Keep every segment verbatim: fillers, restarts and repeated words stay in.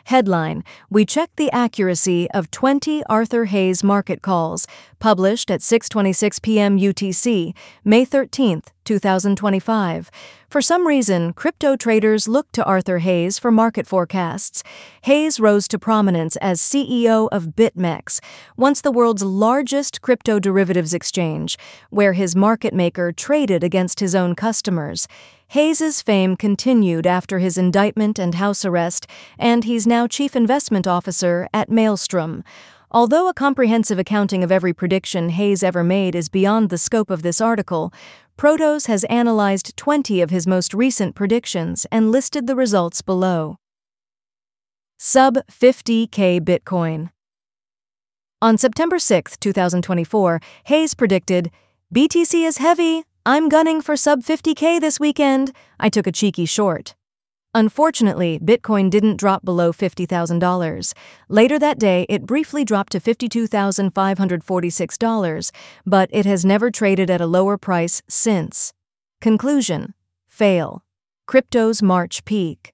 Headline: We checked the accuracy of twenty Arthur Hayes market calls, published at six twenty-six p m U T C, May thirteenth, two thousand twenty-five. For some reason, crypto traders look to Arthur Hayes for market forecasts. Hayes rose to prominence as C E O of BitMEX, once the world's largest crypto derivatives exchange, where his market maker traded against his own customers. Hayes' fame continued after his indictment and house arrest, and he's now chief investment officer at Maelstrom. Although a comprehensive accounting of every prediction Hayes ever made is beyond the scope of this article, Protos has analyzed twenty of his most recent predictions and listed the results below. Sub fifty K Bitcoin. On September sixth, two thousand twenty-four, Hayes predicted, "B T C is heavy. I'm gunning for sub fifty K this weekend." I took a cheeky short. Unfortunately, Bitcoin didn't drop below fifty thousand dollars. Later that day, it briefly dropped to fifty-two thousand five hundred forty-six dollars, but it has never traded at a lower price since. Conclusion: fail. Crypto's March peak.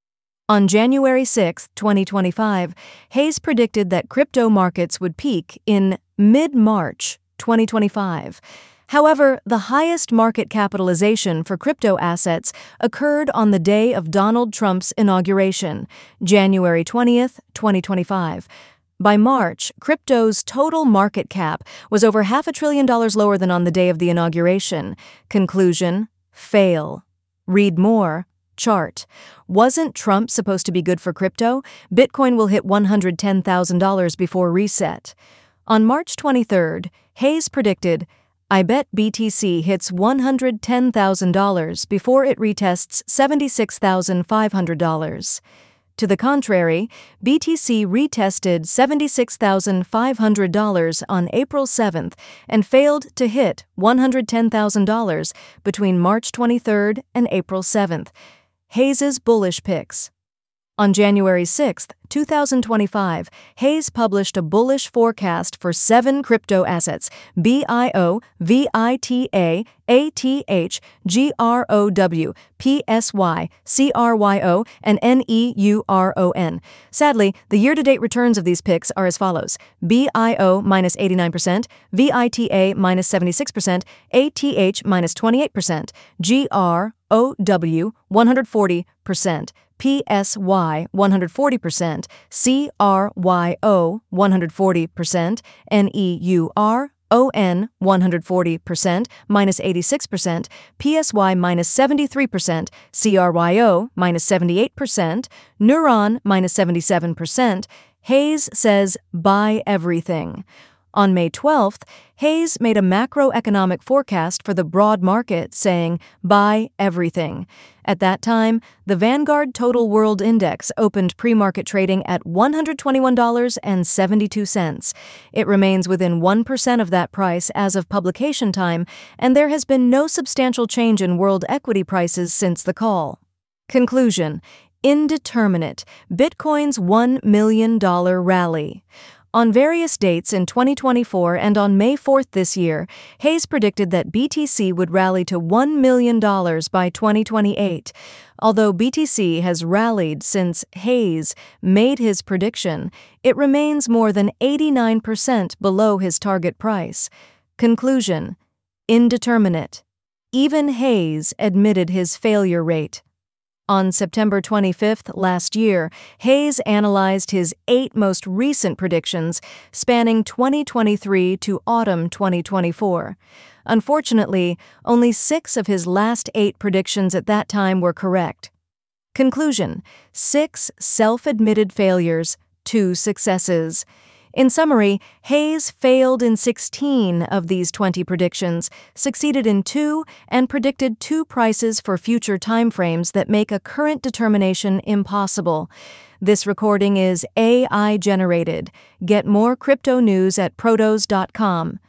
On January sixth, twenty twenty-five, Hayes predicted that crypto markets would peak in mid-March twenty twenty-five. However, the highest market capitalization for crypto assets occurred on the day of Donald Trump's inauguration, January twentieth, twenty twenty-five. By March, crypto's total market cap was over half a trillion dollars lower than on the day of the inauguration. Conclusion: fail. Read more. Chart. Wasn't Trump supposed to be good for crypto? Bitcoin will hit one hundred ten thousand dollars before reset. On March twenty-third, Hayes predicted, "I bet B T C hits one hundred ten thousand dollars before it retests seventy-six thousand five hundred dollars. To the contrary, B T C retested seventy-six thousand five hundred dollars on April seventh and failed to hit one hundred ten thousand dollars between March twenty-third and April seventh. Hayes' bullish picks. On January sixth, two thousand twenty-five, Hayes published a bullish forecast for seven crypto assets: B I O, V I T A, A T H, G R O W, P S Y, C R Y O, and N E U R O N. Sadly, the year-to-date returns of these picks are as follows: B I O minus eighty-nine percent, V I T A minus seventy-six percent, A T H minus twenty-eight percent, G R O W one hundred forty percent, P S Y one hundred forty percent, C R Y O one hundred forty percent, N E U R O N one hundred forty percent, minus eighty-six percent, P S Y minus seventy-three percent, C R Y O minus seventy-eight percent, Neuron minus seventy-seven percent. Hayes says, buy everything. On May twelfth, Hayes made a macroeconomic forecast for the broad market, saying, buy everything. At that time, the Vanguard Total World Index opened pre-market trading at one hundred twenty-one dollars and seventy-two cents. It remains within one percent of that price as of publication time, and there has been no substantial change in world equity prices since the call. Conclusion: indeterminate. Bitcoin's one million dollars rally. On various dates in twenty twenty-four and on May fourth this year, Hayes predicted that B T C would rally to one million dollars by twenty twenty-eight. Although B T C has rallied since Hayes made his prediction, it remains more than eighty-nine percent below his target price. Conclusion: indeterminate. Even Hayes admitted his failure rate. On September twenty-fifth last year, Hayes analyzed his eight most recent predictions spanning twenty twenty-three to autumn twenty twenty-four. Unfortunately, only six of his last eight predictions at that time were correct. Conclusion: six self-admitted failures, two successes. In summary, Hayes failed in sixteen of these twenty predictions, succeeded in two, and predicted two prices for future timeframes that make a current determination impossible. This recording is A I generated. Get more crypto news at protos dot com.